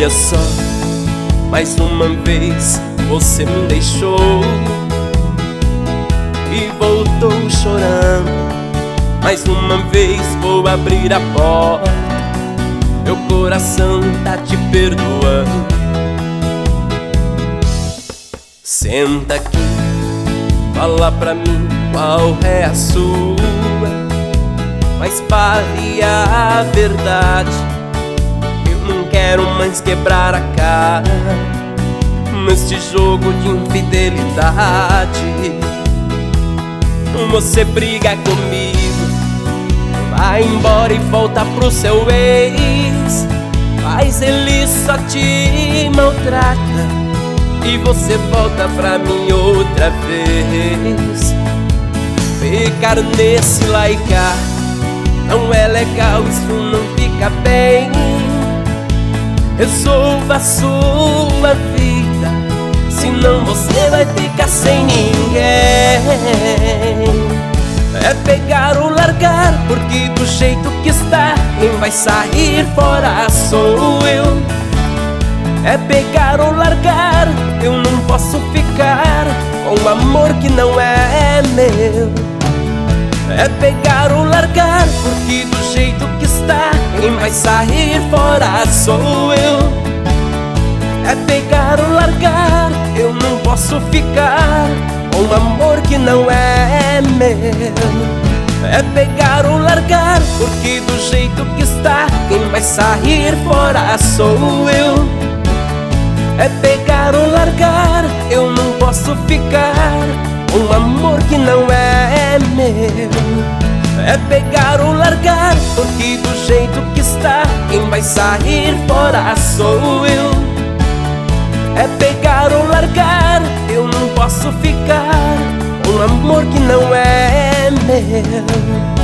Olha só, mais uma vez você me deixou e voltou chorando. Mais uma vez vou abrir a porta, meu coração tá te perdoando. Senta aqui, fala pra mim qual é a sua, mas fale a verdade. Eu não quero mais quebrar a cara neste jogo de infidelidade. Você briga comigo, vai embora e volta pro seu ex, mas ele só te maltrata e você volta pra mim outra vez. Ficar nesse lá e cá não é legal, isso não fica bem. Resolva a sua vida, senão você vai ficar sem ninguém. É pegar ou largar, porque do jeito que está, quem vai sair fora sou eu. É pegar ou largar, eu não posso ficar com um amor que não é meu. É pegar ou largar, porque do jeito que está, quem vai sair fora sou eu. É pegar ou largar, eu não posso ficar com um amor que não é meu. É pegar ou largar, porque do jeito que está, quem vai sair fora sou eu. É pegar ou largar, eu não posso ficar com um amor que não é meu. É pegar ou largar, porque do jeito que está, quem vai sair fora sou eu. É pegar ou largar, eu não posso ficar com um amor que não é meu.